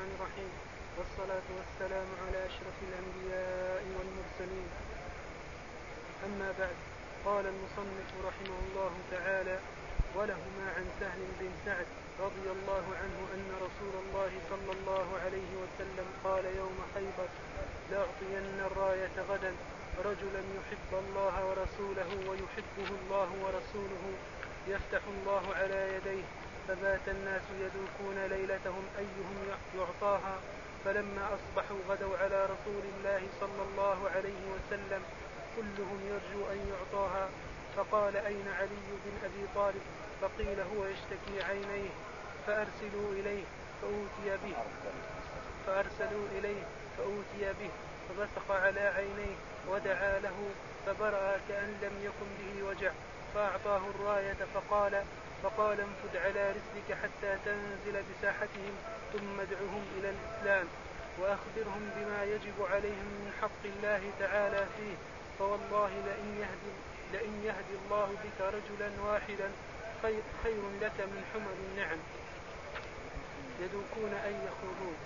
الرحمن الرحيم، والصلاة والسلام على أشرف الأنبياء والمرسلين. أما بعد، قال المصنف رحمه الله تعالى: ولهما عن سهل بن سعد رضي الله عنه أن رسول الله صلى الله عليه وسلم قال يوم خيبر: لأعطين الراية غدا رجلا يحب الله ورسوله ويحبه الله ورسوله يفتح الله على يديه. فبات الناس يدوكون ليلتهم أيهم يعطاها، فلما أصبحوا غدوا على رسول الله صلى الله عليه وسلم كلهم يرجو أن يعطاها. فقال: أين علي بن أبي طالب؟ فقيل: هو يشتكي عينيه. فأرسلوا إليه فأوتي به فبصق على عينيه ودعا له فبرأ كأن لم يكن به وجع، فأعطاه الراية فقال: انفد على رسلك حتى تنزل بساحتهم، ثم ادعهم إلى الإسلام وأخبرهم بما يجب عليهم من حق الله تعالى فيه، فوالله لئن يهدي الله بك رجلا واحدا خير لك من حمر النعم يدوكون أن يخوضون.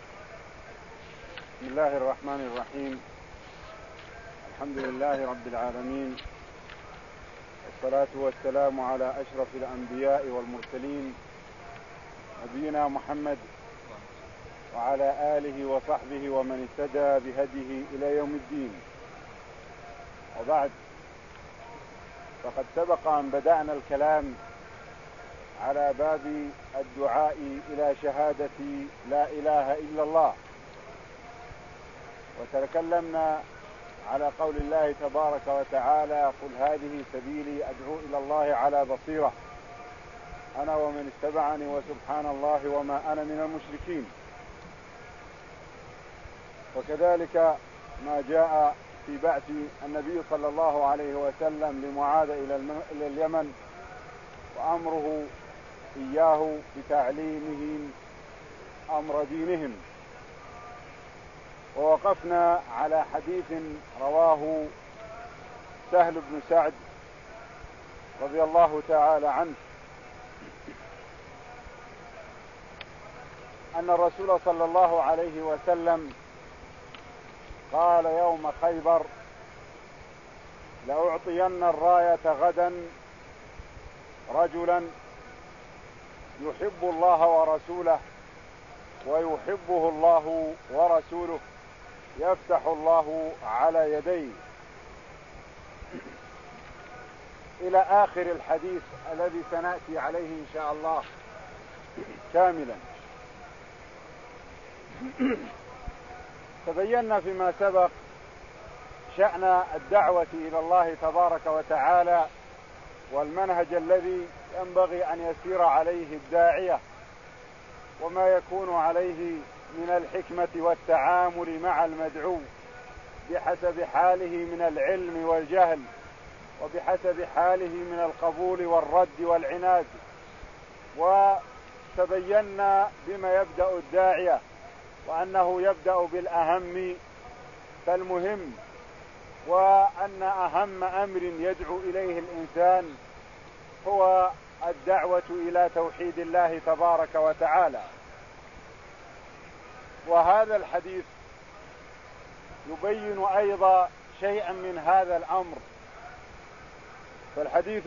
بسم الله الرحمن الرحيم. الحمد لله رب العالمين، والصلاة والسلام على أشرف الأنبياء والمرسلين نبينا محمد وعلى آله وصحبه ومن اهتدى بهديه إلى يوم الدين. وبعد، فقد سبق أن بدأنا الكلام على باب الدعاء إلى شهادة لا إله إلا الله، وتكلمنا على قول الله تبارك وتعالى: قل هذه سبيلي أدعو إلى الله على بصيرة أنا ومن اتبعني وسبحان الله وما أنا من المشركين. وكذلك ما جاء في بعث النبي صلى الله عليه وسلم لمعاذ إلى اليمن وأمره إياه بتعليمهم أمر دينهم. ووقفنا على حديث رواه سهل بن سعد رضي الله تعالى عنه أن الرسول صلى الله عليه وسلم قال يوم خيبر: لأعطين الراية غدا رجلا يحب الله ورسوله ويحبه الله ورسوله يفتح الله على يديه، إلى آخر الحديث الذي سنأتي عليه إن شاء الله كاملا. تبينا فيما سبق شأن الدعوة إلى الله تبارك وتعالى والمنهج الذي ينبغي أن يسير عليه الداعية، وما يكون عليه من الحكمة والتعامل مع المدعو بحسب حاله من العلم والجهل، وبحسب حاله من القبول والرد والعناد. وتبينا بما يبدأ الداعية، وأنه يبدأ بالأهم فالمهم، وأن أهم أمر يدعو إليه الإنسان هو الدعوة إلى توحيد الله تبارك وتعالى. وهذا الحديث يبين أيضا شيئا من هذا الأمر. فالحديث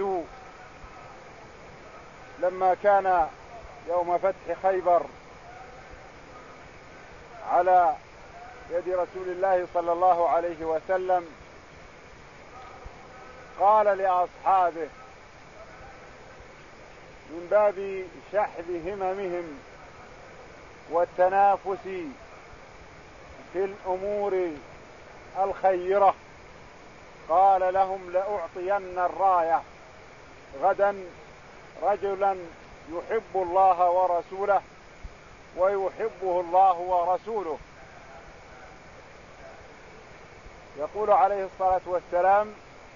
لما كان يوم فتح خيبر على يد رسول الله صلى الله عليه وسلم قال لأصحابه من باب شحذ هممهم والتنافس في الأمور الخيرة، قال لهم: لأعطين الراية غدا رجلا يحب الله ورسوله ويحبه الله ورسوله. يقول عليه الصلاة والسلام: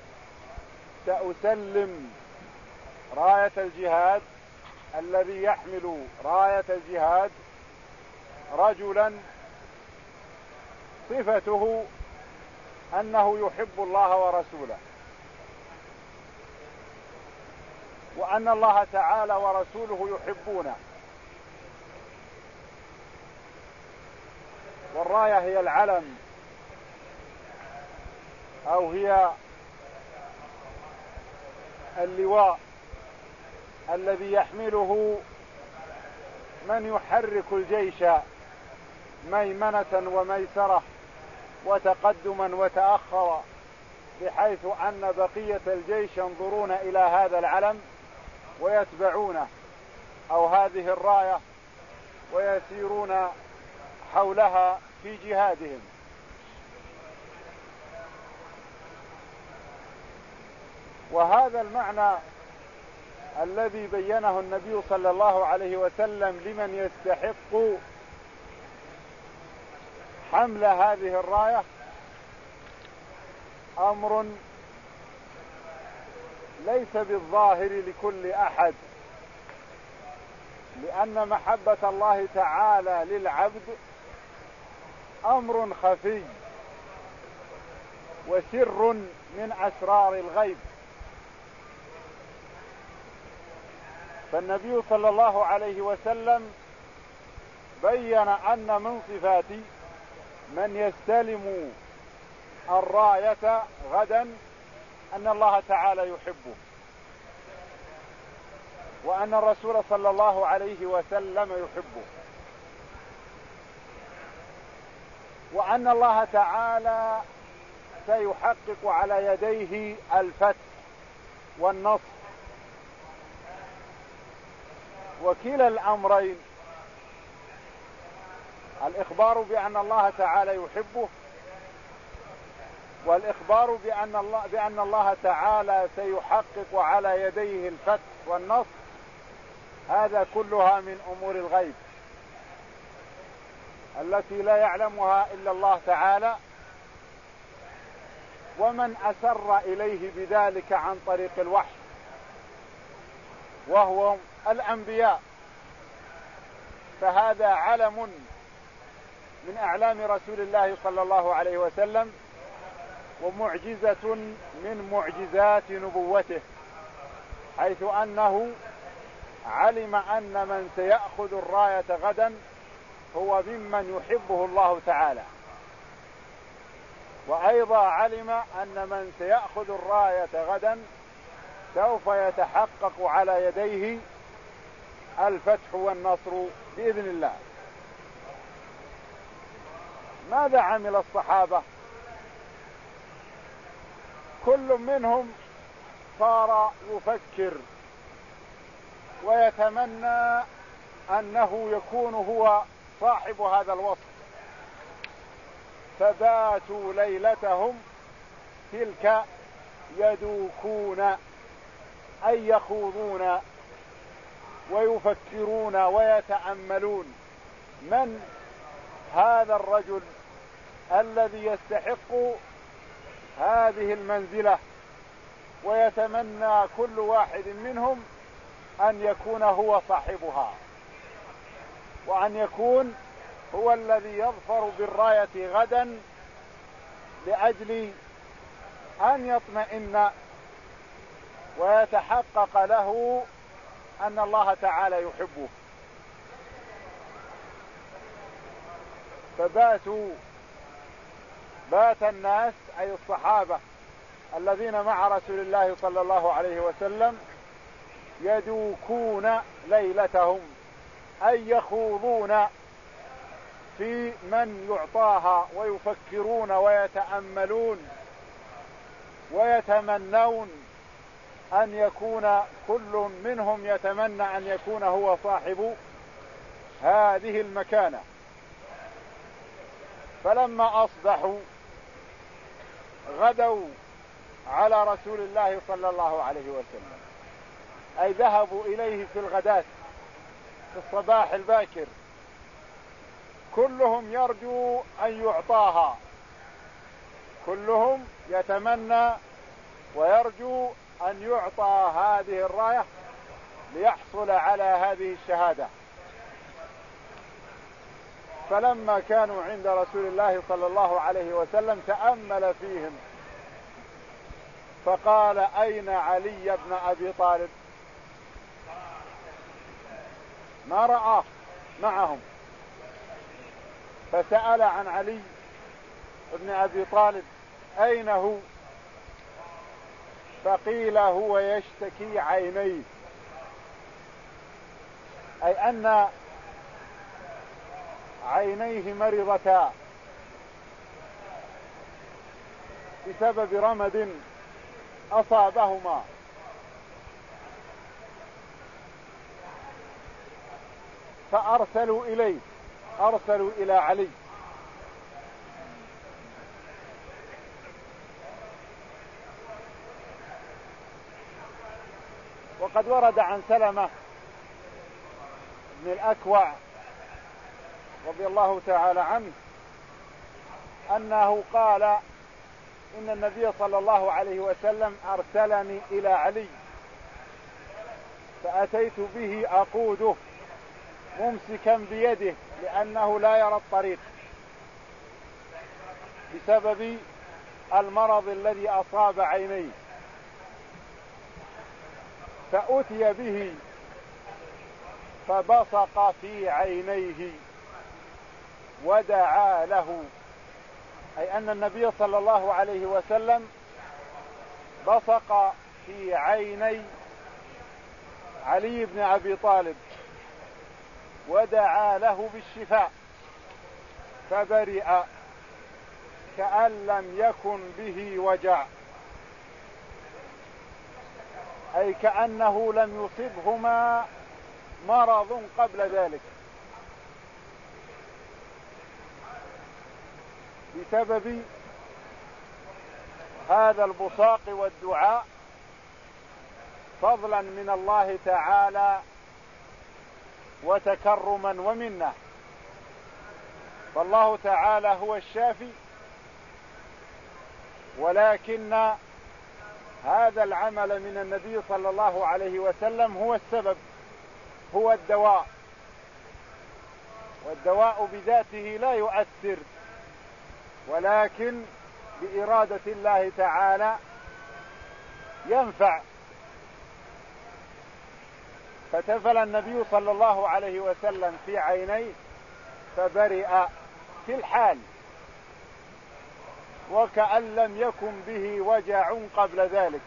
سأسلم راية الجهاد الذي يحمل راية الجهاد رجلا صفته أنه يحب الله ورسوله، وأن الله تعالى ورسوله يحبونه. والراية هي العلم أو هي اللواء الذي يحمله من يحرك الجيش ميمنة وميسرة وتقدما وتأخرا، بحيث أن بقية الجيش ينظرون إلى هذا العلم ويتبعونه أو هذه الراية ويسيرون حولها في جهادهم. وهذا المعنى الذي بينه النبي صلى الله عليه وسلم لمن يستحق حمل هذه الراية أمر ليس بالظاهر لكل أحد، لأن محبة الله تعالى للعبد أمر خفي وسر من أسرار الغيب. فالنبي صلى الله عليه وسلم بين أن من صفات من يستلم الراية غدا أن الله تعالى يحبه، وأن الرسول صلى الله عليه وسلم يحبه، وأن الله تعالى سيحقق على يديه الفتح والنصر. وكلا الأمرين، الإخبار بأن الله تعالى يحبه والإخبار بأن الله تعالى سيحقق على يديه الفتح والنصر، هذا كلها من أمور الغيب التي لا يعلمها إلا الله تعالى، ومن أسر إليه بذلك عن طريق الوحي وهو الأنبياء، فهذا علم من أعلام رسول الله صلى الله عليه وسلم ومعجزة من معجزات نبوته، حيث أنه علم أن من سيأخذ الراية غدا هو ممن يحبه الله تعالى، وأيضا علم أن من سيأخذ الراية غدا سوف يتحقق على يديه الفتح والنصر بإذن الله. ماذا عمل الصحابة؟ كل منهم صار يفكر ويتمنى أنه يكون هو صاحب هذا الوصف، فباتوا ليلتهم تلك يدوكون أي يخوضون ويفكرون ويتأملون من هذا الرجل الذي يستحق هذه المنزلة، ويتمنى كل واحد منهم أن يكون هو صاحبها، وأن يكون هو الذي يظفر بالراية غدا، لأجل أن يطمئن ويتحقق له أن الله تعالى يحبه. بات الناس أي الصحابة الذين مع رسول الله صلى الله عليه وسلم يدوكون ليلتهم أي يخوضون في من يعطاها، ويفكرون ويتأملون ويتمنون أن يكون كل منهم يتمنى أن يكون هو صاحب هذه المكانة. فلما أصبحوا غدوا على رسول الله صلى الله عليه وسلم، أي ذهبوا إليه في الغداة في الصباح الباكر، كلهم يرجو أن يعطاها، كلهم يتمنى ويرجو أن يعطى هذه الراية ليحصل على هذه الشهادة. فلما كانوا عند رسول الله صلى الله عليه وسلم تأمل فيهم فقال: أين علي بن أبي طالب؟ ما رآه معهم، فسأل عن علي بن أبي طالب أين هو؟ فقيل هو يشتكي عينيه، أي أن عينيه مرضتا بسبب رمد أصابهما، فأرسلوا إليه، أرسلوا إلى علي. وقد ورد عن سلمة بن الأكوع رضي الله تعالى عنه أنه قال إن النبي صلى الله عليه وسلم أرسلني إلى علي فأتيت به أقوده ممسكا بيده لأنه لا يرى الطريق بسبب المرض الذي أصاب عينيه، فأتي به فبصق في عينيه ودعا له، أي أن النبي صلى الله عليه وسلم بصق في عيني علي بن أبي طالب ودعا له بالشفاء فبرئ كأن لم يكن به وجع، أي كأنه لم يصبهما مرض قبل ذلك بسبب هذا البصاق والدعاء، فضلا من الله تعالى وتكرما ومنه. فالله تعالى هو الشافي، ولكن هذا العمل من النبي صلى الله عليه وسلم هو السبب، هو الدواء، والدواء بذاته لا يؤثر، ولكن بإرادة الله تعالى ينفع. فتفل النبي صلى الله عليه وسلم في عينيه فبرئ في الحال وكأن لم يكن به وجع قبل ذلك.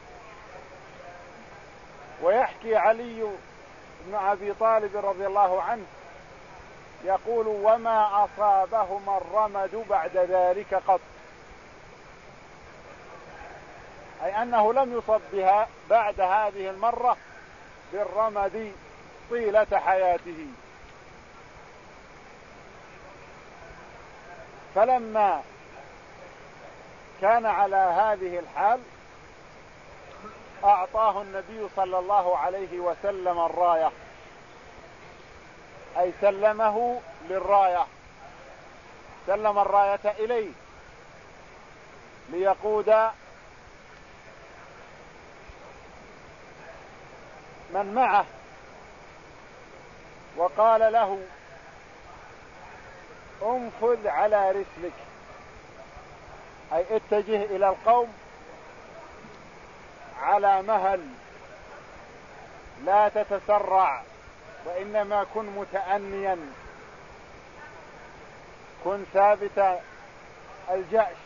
ويحكي علي بن أبي طالب رضي الله عنه يقول وما أصابهما الرمد بعد ذلك قط، أي أنه لم يصب بها بعد هذه المرة بالرمد طيلة حياته. فلما كان على هذه الحال أعطاه النبي صلى الله عليه وسلم الراية، أي سلمه للراية، سلم الراية إليه ليقود من معه، وقال له انفذ على رسلك، أي اتجه إلى القوم على مهل، لا تتسرع، وإنما كن متأنيا، كن ثابت الجأش،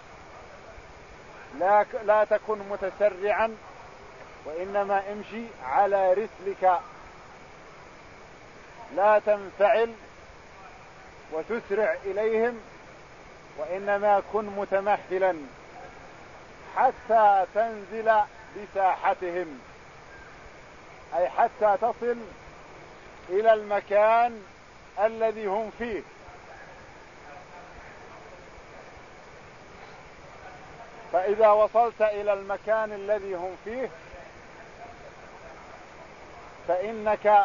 لا تكن متسرعا، وإنما امشي على رسلك، لا تنفعل وتسرع إليهم، وإنما كن متمهلا حتى تنزل بساحتهم، أي حتى تصل إلى المكان الذي هم فيه. فإذا وصلت إلى المكان الذي هم فيه فإنك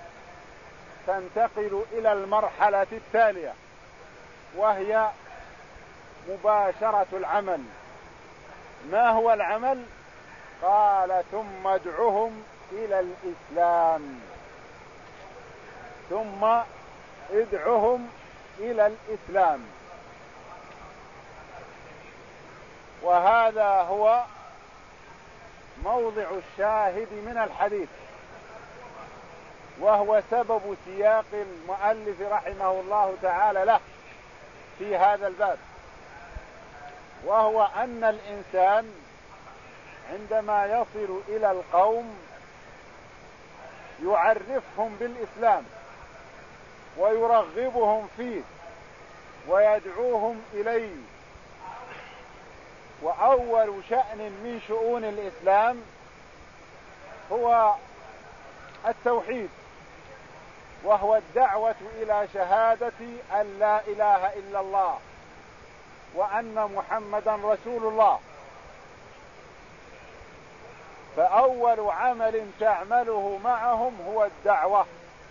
تنتقل إلى المرحلة التالية، وهي مباشرة العمل. ما هو العمل؟ قال ثم ادعهم إلى الإسلام، ثم ادعهم إلى الإسلام. وهذا هو موضع الشاهد من الحديث، وهو سبب سياق المؤلف رحمه الله تعالى له، في هذا الباب، وهو أن الإنسان عندما يصل إلى القوم يعرفهم بالإسلام ويرغبهم فيه ويدعوهم إليه. وأول شأن من شؤون الإسلام هو التوحيد، وهو الدعوة إلى شهادة أن لا إله إلا الله وأن محمدا رسول الله. فأول عمل تعمله معهم هو الدعوة،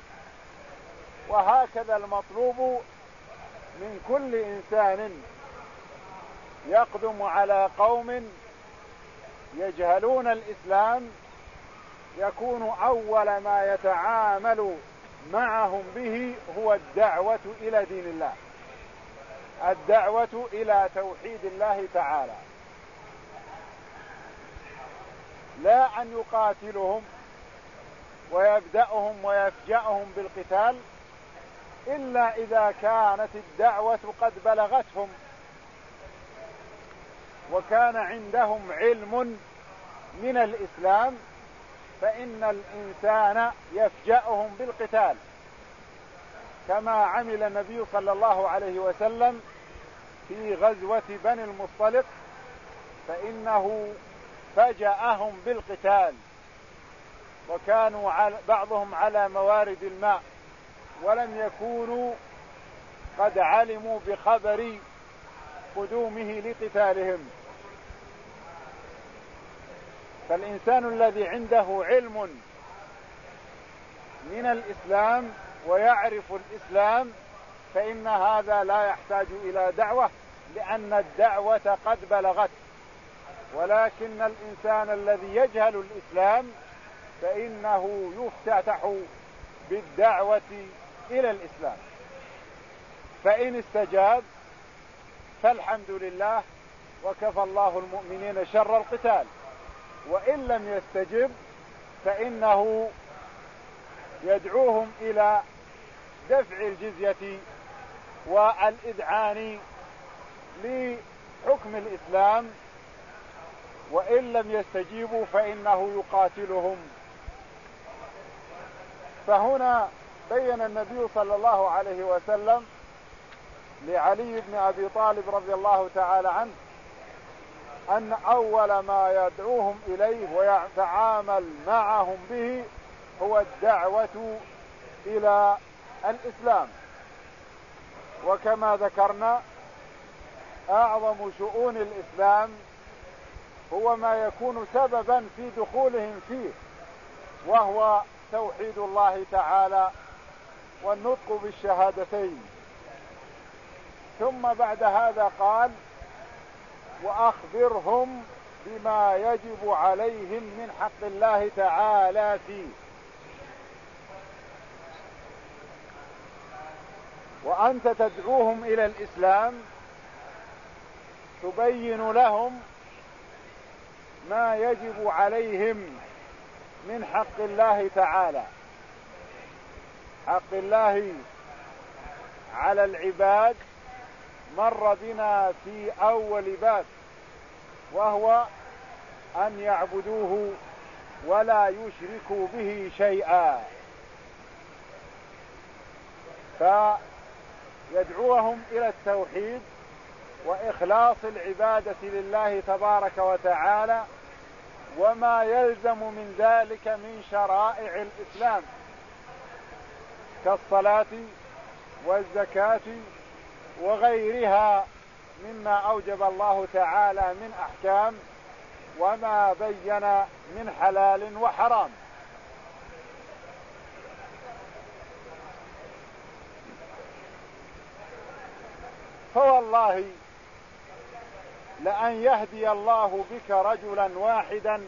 وهكذا المطلوب من كل إنسان يقدم على قوم يجهلون الإسلام، يكون أول ما يتعامل معهم به هو الدعوة إلى دين الله، الدعوة إلى توحيد الله تعالى، لا أن يقاتلهم ويبدأهم ويفجأهم بالقتال إلا إذا كانت الدعوة قد بلغتهم وكان عندهم علم من الإسلام، فإن الإنسان يفجأهم بالقتال، كما عمل النبي صلى الله عليه وسلم في غزوة بني المصطلق، فإنه فجأهم بالقتال، وكانوا بعضهم على موارد الماء ولم يكونوا قد علموا بخبر قدومه لقتالهم. فالإنسان الذي عنده علم من الإسلام ويعرف الإسلام فإن هذا لا يحتاج إلى دعوة، لأن الدعوة قد بلغت. ولكن الإنسان الذي يجهل الإسلام فإنه يفتتح بالدعوة إلى الإسلام، فإن استجاب فالحمد لله وكفى الله المؤمنين شر القتال، وإن لم يستجب فإنه يدعوهم إلى دفع الجزية والإذعان لحكم الإسلام، وإن لم يستجيبوا فإنه يقاتلهم. فهنا بين النبي صلى الله عليه وسلم لعلي بن أبي طالب رضي الله تعالى عنه أن أول ما يدعوهم إليه ويتعامل معهم به هو الدعوة إلى الإسلام. وكما ذكرنا أعظم شؤون الإسلام هو ما يكون سببا في دخولهم فيه، وهو توحيد الله تعالى والنطق بالشهادتين. ثم بعد هذا قال: وأخبرهم بما يجب عليهم من حق الله تعالى فيه. وأنت تدعوهم إلى الإسلام تبين لهم ما يجب عليهم من حق الله تعالى، حق الله على العباد مر بنا في أول باب، وهو أن يعبدوه ولا يشركوا به شيئا. فيدعوهم إلى التوحيد وإخلاص العبادة لله تبارك وتعالى، وما يلزم من ذلك من شرائع الإسلام كالصلاة والزكاة وغيرها مما أوجب الله تعالى من أحكام، وما بين من حلال وحرام. فوالله لأن يهدي الله بك رجلا واحدا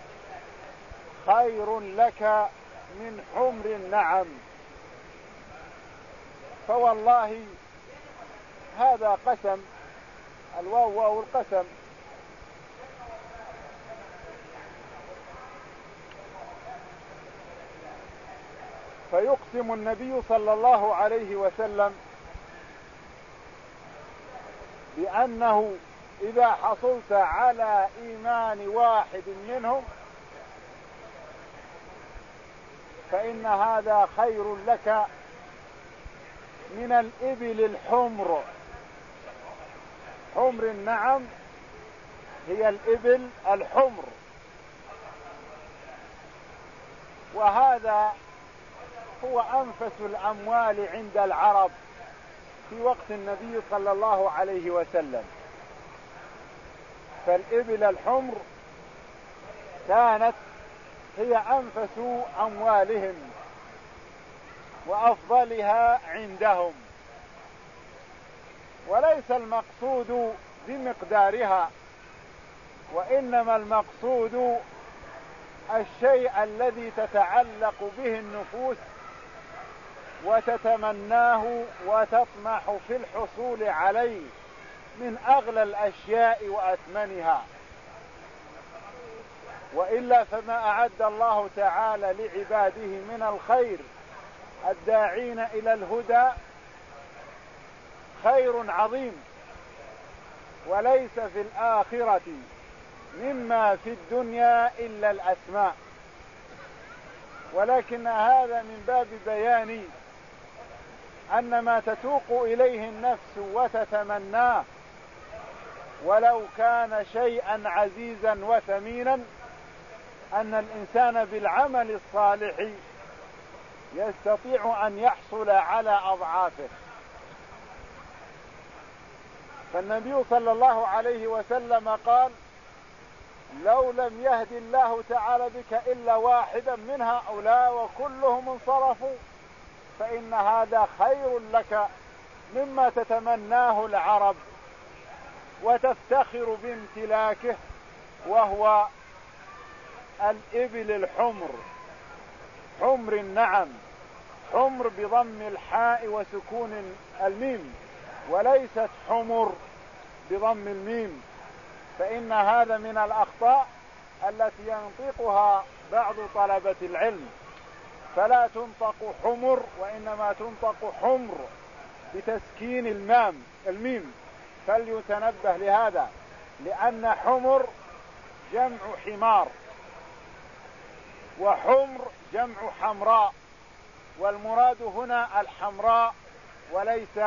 خير لك من حمر النعم. فوالله هذا قسم، الواو واو القسم. فيقسم النبي صلى الله عليه وسلم بأنه إذا حصلت على إيمان واحد منهم فإن هذا خير لك من الإبل الحمر. حمر النعم هي الإبل الحمر. وهذا هو أنفس الأموال عند العرب في وقت النبي صلى الله عليه وسلم. فالإبل الحمر كانت هي أنفس أموالهم وأفضلها عندهم، وليس المقصود بمقدارها، وإنما المقصود الشيء الذي تتعلق به النفوس وتتمناه وتطمح في الحصول عليه من أغلى الأشياء وأثمنها. وإلا فما أعد الله تعالى لعباده من الخير الداعين إلى الهدى خير عظيم، وليس في الآخرة مما في الدنيا إلا الأسماء. ولكن هذا من باب بيان أن ما تتوق إليه النفس وتتمناه ولو كان شيئا عزيزا وثمينا أن الإنسان بالعمل الصالح يستطيع أن يحصل على أضعافه. فالنبي صلى الله عليه وسلم قال: لو لم يهد الله تعالى بك إلا واحدا من هؤلاء وكلهم انصرفوا فإن هذا خير لك مما تتمناه العرب وتفتخر بامتلاكه، وهو الإبل الحمر. حمر النعم، حمر بضم الحاء وسكون الميم، وليست حمر بضم الميم، فإن هذا من الأخطاء التي ينطقها بعض طلبة العلم، فلا تنطق حمر وإنما تنطق حمر بتسكين الميم، فليتنبه لهذا، لأن حمر جمع حمار، وحمر جمع حمراء، والمراد هنا الحمراء وليس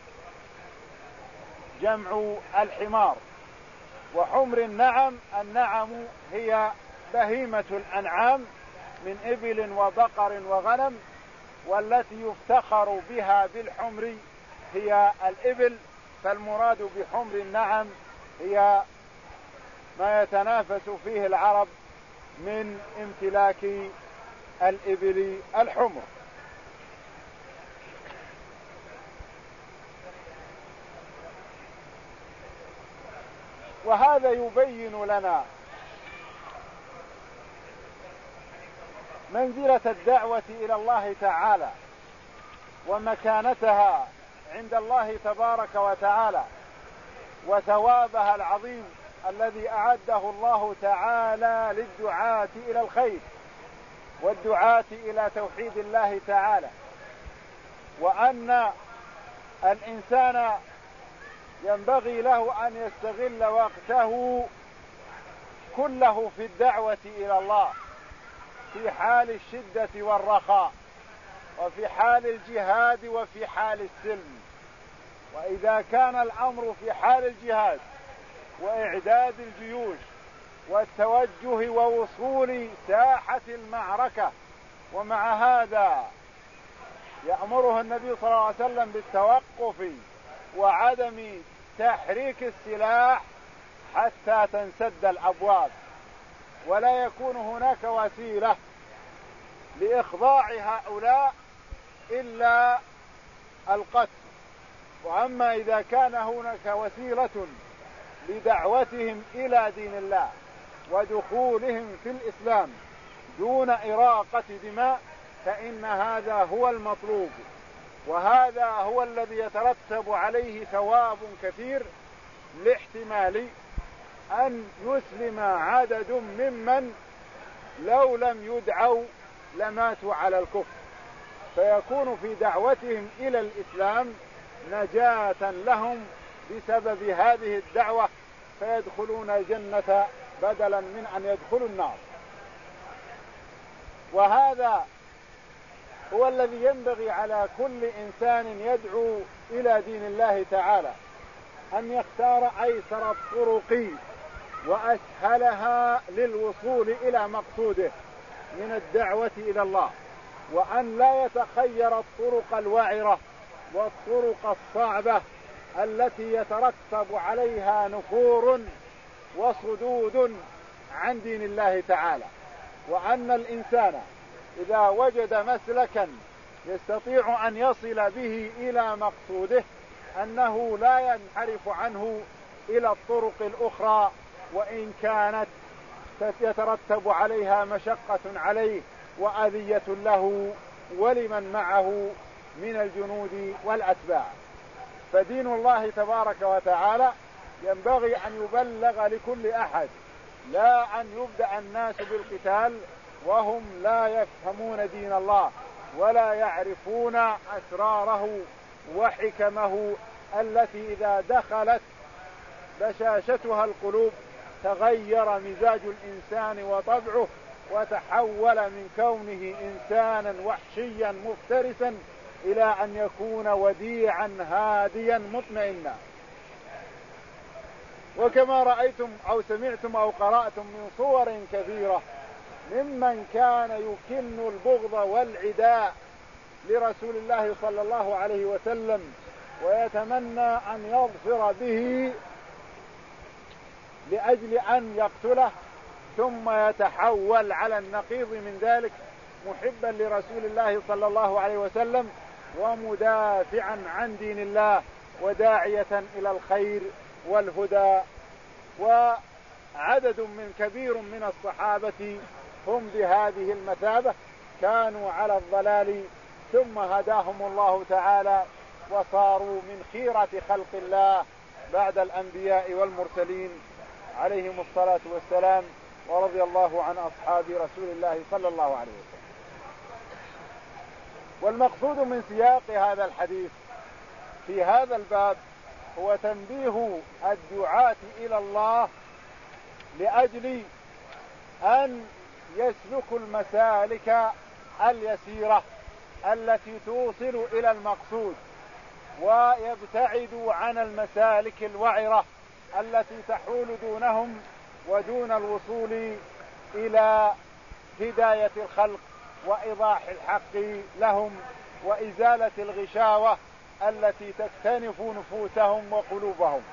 جمع الحمار. وحمر النعم، النعم هي بهيمة الأنعام من إبل وبقر وغنم، والتي يفتخر بها بالحمر هي الإبل، فالمراد بحمر النعم هي ما يتنافس فيه العرب من امتلاك الإبل الحمر. وهذا يبين لنا منزلة الدعوة إلى الله تعالى ومكانتها عند الله تبارك وتعالى، وثوابها العظيم الذي أعده الله تعالى للدعاة إلى الخير والدعاة إلى توحيد الله تعالى، وأن الإنسان ينبغي له أن يستغل وقته كله في الدعوة إلى الله في حال الشدة والرخاء، وفي حال الجهاد وفي حال السلم. وإذا كان الأمر في حال الجهاد وإعداد الجيوش والتوجه ووصول ساحة المعركة، ومع هذا يأمره النبي صلى الله عليه وسلم بالتوقف وعدم تحريك السلاح حتى تنسد الأبواب، ولا يكون هناك وسيلة لإخضاع هؤلاء إلا القتل. وأما إذا كان هناك وسيلة لدعوتهم إلى دين الله ودخولهم في الإسلام دون إراقة دماء فإن هذا هو المطلوب، وهذا هو الذي يترتب عليه ثواب كثير، لاحتمال أن يسلم عدد ممن لو لم يدعوا لماتوا على الكفر، فيكون في دعوتهم إلى الإسلام نجاة لهم بسبب هذه الدعوة فيدخلون الجنة بدلا من أن يدخلوا النار. وهذا هو الذي ينبغي على كل إنسان يدعو إلى دين الله تعالى، أن يختار أيسر الطرق وأسهلها للوصول إلى مقصوده من الدعوة إلى الله، وأن لا يتخير الطرق الوعرة والطرق الصعبة التي يترتب عليها نفور وصدود عن دين الله تعالى. وأن الإنسان إذا وجد مسلكا يستطيع أن يصل به إلى مقصوده أنه لا ينحرف عنه إلى الطرق الأخرى وإن كانت يترتب عليها مشقة عليه وأذية له ولمن معه من الجنود والأتباع. فدين الله تبارك وتعالى ينبغي أن يبلغ لكل أحد، لا أن يبدأ الناس بالقتال وهم لا يفهمون دين الله ولا يعرفون أسراره وحكمه التي إذا دخلت بشاشتها القلوب تغير مزاج الإنسان وطبعه وتحول من كونه إنسانا وحشيا مفترسا إلى أن يكون وديعا هاديا مطمئنا. وكما رأيتم أو سمعتم أو قرأتم من صور كثيرة ممن كان يكن البغض والعداء لرسول الله صلى الله عليه وسلم ويتمنى أن يظفر به لأجل أن يقتله، ثم يتحول على النقيض من ذلك محبا لرسول الله صلى الله عليه وسلم ومدافعا عن دين الله وداعية إلى الخير والهدى. وعدد من كبير من الصحابة هم بهذه المثابة كانوا على الضلال ثم هداهم الله تعالى وصاروا من خيرة خلق الله بعد الأنبياء والمرسلين عليهم الصلاة والسلام، ورضي الله عن أصحاب رسول الله صلى الله عليه وسلم. والمقصود من سياق هذا الحديث في هذا الباب هو تنبيه الدعاة إلى الله لأجل أن يسلكوا المسالك اليسيرة التي توصل إلى المقصود ويبتعدوا عن المسالك الوعرة التي تحول دونهم ودون الوصول إلى هداية الخلق وإيضاح الحق لهم وإزالة الغشاوة التي تكتنف نفوسهم وقلوبهم.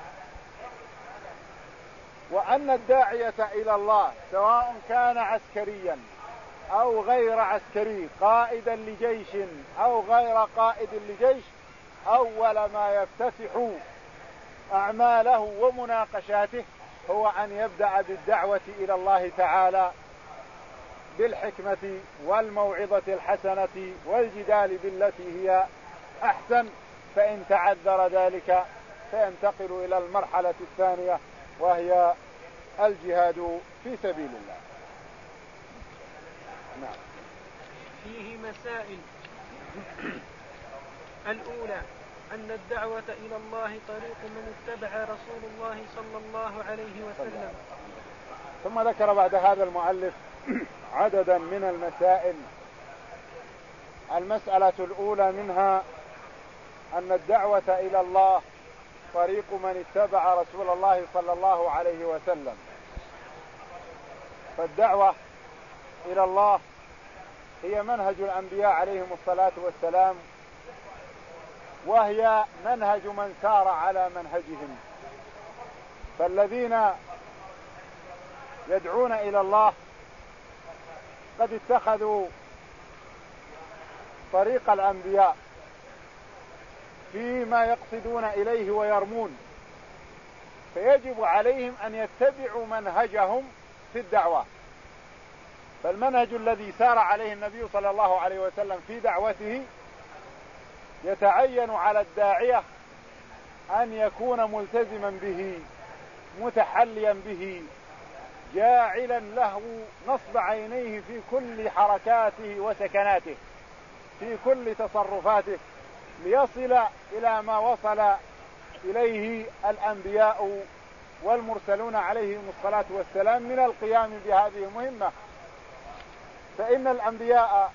وأن الداعية إلى الله سواء كان عسكريا أو غير عسكري، قائدا لجيش أو غير قائد لجيش، أول ما يفتتح أعماله ومناقشاته هو أن يبدأ بالدعوة إلى الله تعالى بالحكمة والموعظة الحسنة والجدال بالتي هي أحسن، فإن تعذر ذلك فينتقل إلى المرحلة الثانية وهي الجهاد في سبيل الله. نعم. فيه مسائل. الأولى أن الدعوة إلى الله طريق من اتبع رسول الله صلى الله عليه وسلم. ثم ذكر بعد هذا المؤلف عددا من المسائل. المسألة الأولى منها أن الدعوة إلى الله طريق من اتبع رسول الله صلى الله عليه وسلم. فالدعوة إلى الله هي منهج الأنبياء عليهم الصلاة والسلام، وهي منهج من سار على منهجهم. فالذين يدعون إلى الله قد اتخذوا طريق الأنبياء فيما يقصدون إليه ويرمون، فيجب عليهم أن يتبعوا منهجهم في الدعوة. فالمنهج الذي سار عليه النبي صلى الله عليه وسلم في دعوته يتعين على الداعية أن يكون ملتزما به متحليا به جاعلا له نصب عينيه في كل حركاته وسكناته في كل تصرفاته ليصل إلى ما وصل إليه الأنبياء والمرسلون عليهم الصلاة والسلام من القيام بهذه المهمة. فإن الأنبياء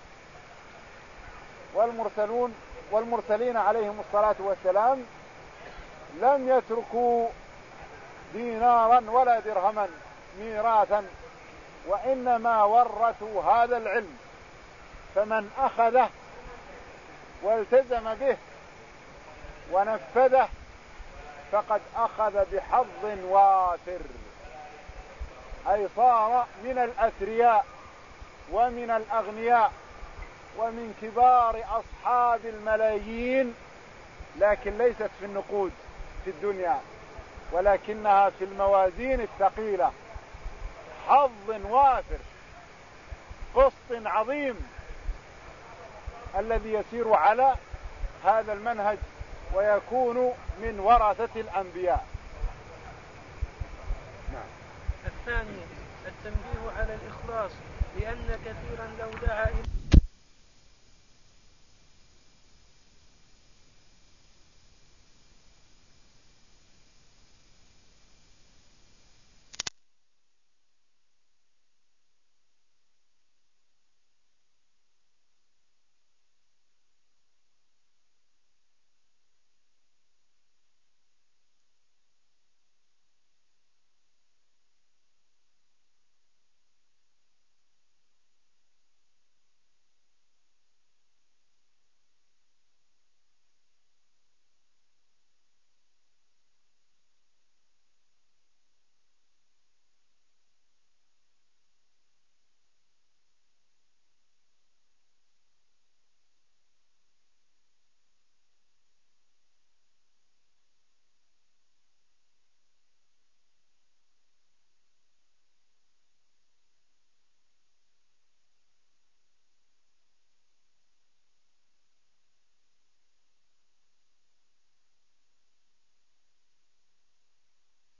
والمرسلين عليهم الصلاة والسلام لم يتركوا دينارا ولا درهما ميراثا، وإنما ورثوا هذا العلم، فمن أخذه والتزم به ونفذه فقد أخذ بحظ وافر، أي صار من الأثرياء ومن الأغنياء ومن كبار أصحاب الملايين، لكن ليست في النقود في الدنيا ولكنها في الموازين الثقيلة، حظ وافر، قسط عظيم الذي يسير على هذا المنهج ويكون من ورثة الأنبياء. الثانية التنبيه على الإخلاص، لأن كثيرا لو دعا إلى